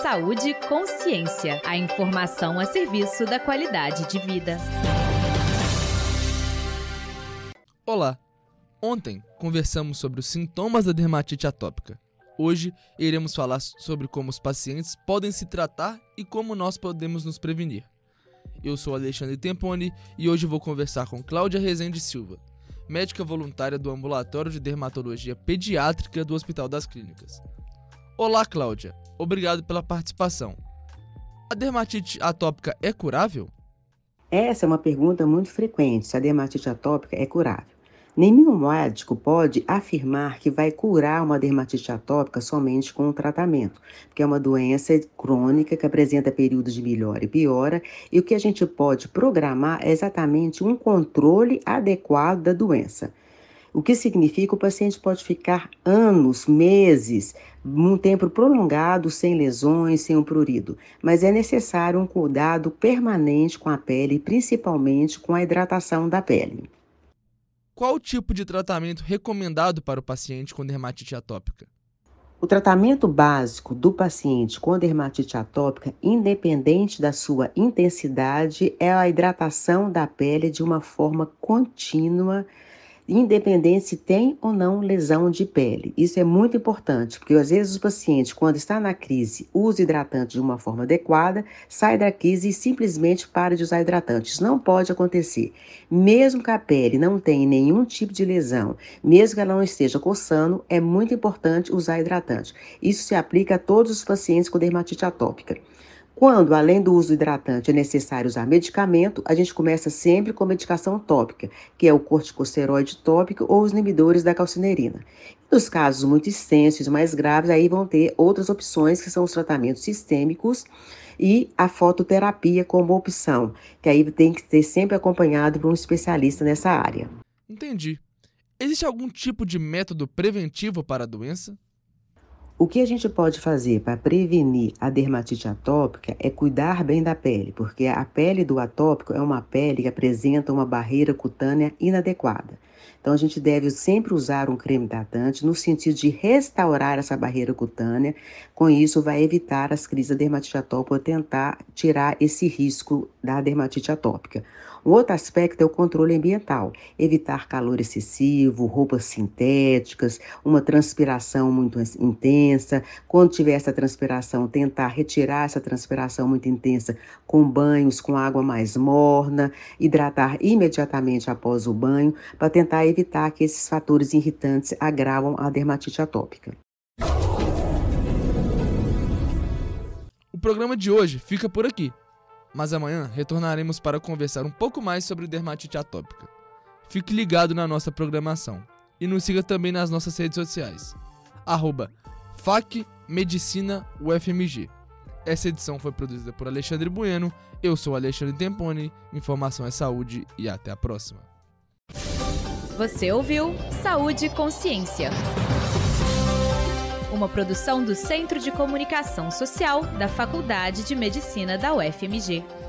Saúde e Consciência. A informação a serviço da qualidade de vida. Olá! Ontem conversamos sobre os sintomas da dermatite atópica. Hoje iremos falar sobre como os pacientes podem se tratar e como nós podemos nos prevenir. Eu sou Alexandre Temponi e hoje vou conversar com Cláudia Rezende Silva, médica voluntária do Ambulatório de Dermatologia Pediátrica do Hospital das Clínicas. Olá, Cláudia. Obrigado pela participação. A dermatite atópica é curável? Essa é uma pergunta muito frequente, se a dermatite atópica é curável. Nenhum médico pode afirmar que vai curar uma dermatite atópica somente com o tratamento, porque é uma doença crônica que apresenta períodos de melhora e piora, e o que a gente pode programar é exatamente um controle adequado da doença. O que significa que o paciente pode ficar anos, meses, um tempo prolongado sem lesões, sem um prurido, mas é necessário um cuidado permanente com a pele, principalmente com a hidratação da pele. Qual o tipo de tratamento recomendado para o paciente com dermatite atópica? O tratamento básico do paciente com dermatite atópica, independente da sua intensidade, é a hidratação da pele de uma forma contínua, independente se tem ou não lesão de pele. Isso é muito importante, porque às vezes o paciente, quando está na crise, usa hidratante de uma forma adequada, sai da crise e simplesmente para de usar hidratante. Isso não pode acontecer. Mesmo que a pele não tenha nenhum tipo de lesão, mesmo que ela não esteja coçando, é muito importante usar hidratante. Isso se aplica a todos os pacientes com dermatite atópica. Quando, além do uso do hidratante, é necessário usar medicamento, a gente começa sempre com medicação tópica, que é o corticosteroide tópico ou os inibidores da calcinerina. Nos casos muito extensos e mais graves, aí vão ter outras opções, que são os tratamentos sistêmicos e a fototerapia como opção, que aí tem que ser sempre acompanhado por um especialista nessa área. Entendi. Existe algum tipo de método preventivo para a doença? O que a gente pode fazer para prevenir a dermatite atópica é cuidar bem da pele, porque a pele do atópico é uma pele que apresenta uma barreira cutânea inadequada. Então, a gente deve sempre usar um creme hidratante no sentido de restaurar essa barreira cutânea. Com isso, vai evitar as crises da dermatite atópica, tentar tirar esse risco da dermatite atópica. Um outro aspecto é o controle ambiental, evitar calor excessivo, roupas sintéticas, uma transpiração muito intensa. Quando tiver essa transpiração, tentar retirar essa transpiração muito intensa com banhos com água mais morna, hidratar imediatamente após o banho, para tentar evitar que esses fatores irritantes agravam a dermatite atópica. O programa de hoje fica por aqui, mas amanhã retornaremos para conversar um pouco mais sobre dermatite atópica. Fique ligado na nossa programação e nos siga também nas nossas redes sociais, @FacMedicinaUFMG. Essa edição foi produzida por Alexandre Bueno, eu sou Alexandre Temponi, informação é saúde e até a próxima. Você ouviu Saúde e Consciência. Uma produção do Centro de Comunicação Social da Faculdade de Medicina da UFMG.